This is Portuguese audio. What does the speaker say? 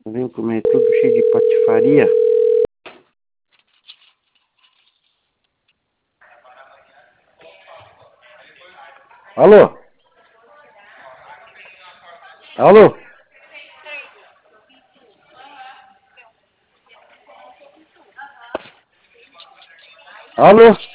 Tá vendo como é tudo cheio de patifaria? Alô? Alô? Alô?